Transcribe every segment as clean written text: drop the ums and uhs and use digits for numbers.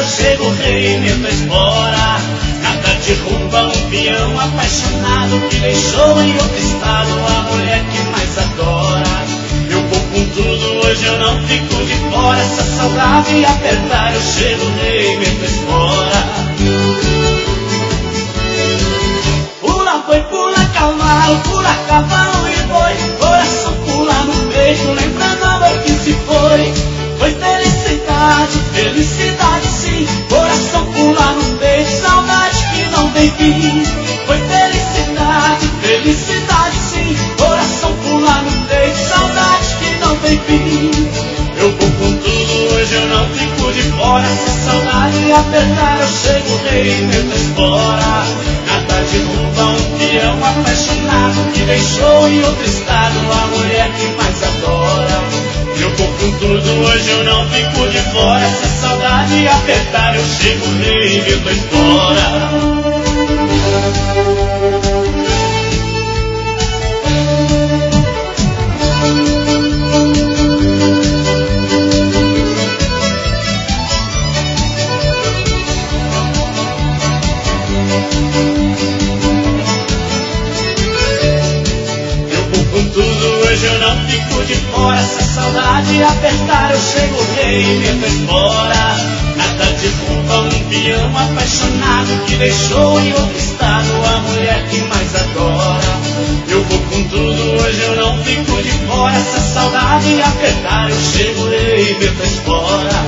chego o rei, meto a espora. Nada derruba um peão apaixonado que deixou em outro estado a mulher que mais adora. Eu vou com tudo, hoje eu não fico de fora. Se a saudade apertar, eu chego o rei, meto a espora. Pula boi, pula cavalo, pula cavalo e boi. Coração pula no peito, lembrando a dor que se foi. Foi felicidade, felicidade sim. Coração pula no peito, saudade que não tem fim. Foi felicidade, felicidade sim. Coração pula no peito, saudade que não tem fim. Eu vou com tudo, hoje eu não fico de fora. Se a saudade apertar, eu chego o rei, meto a espora. Nada derruba um peão apaixonado que deixou em outro estado a mulher que mais adora. Eu vou com tudo, hoje eu não fico de fora. Se a saudade apertar, eu chego o rei, meto a espora. Hoje eu não fico de fora. Se a saudade apertar, eu chego o rei, meto a espora. Nada derruba um peão apaixonado que deixou em outro estado a mulher que mais adora. Eu vou com tudo, hoje eu não fico de fora. Se a saudade apertar, eu chego o rei, meto a espora.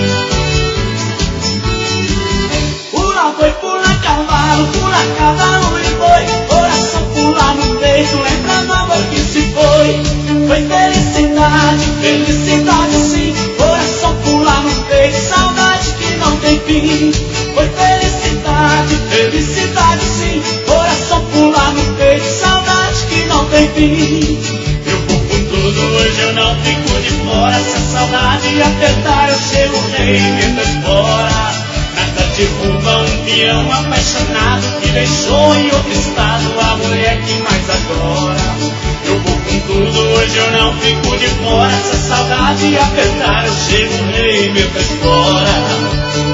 Pula boi, pula cavalo e boi. Coração pula no peito, lembrando a dor que se foi. Foi felicidade, felicidade sim. Coração pula no peito, saudade que não tem fim. Foi felicidade, felicidade sim. Coração pula no peito, saudade que não tem fim. Eu vou com tudo, hoje eu não fico de fora. Se a saudade apertar, eu chego o rei, meto a espora. Nada derruba um peão apaixonado que deixou em outro estado a mulher que mais adora. Eu vou com tudo, hoje eu não fico de fora. Se a saudade apertar, eu chego o rei, meto a espora.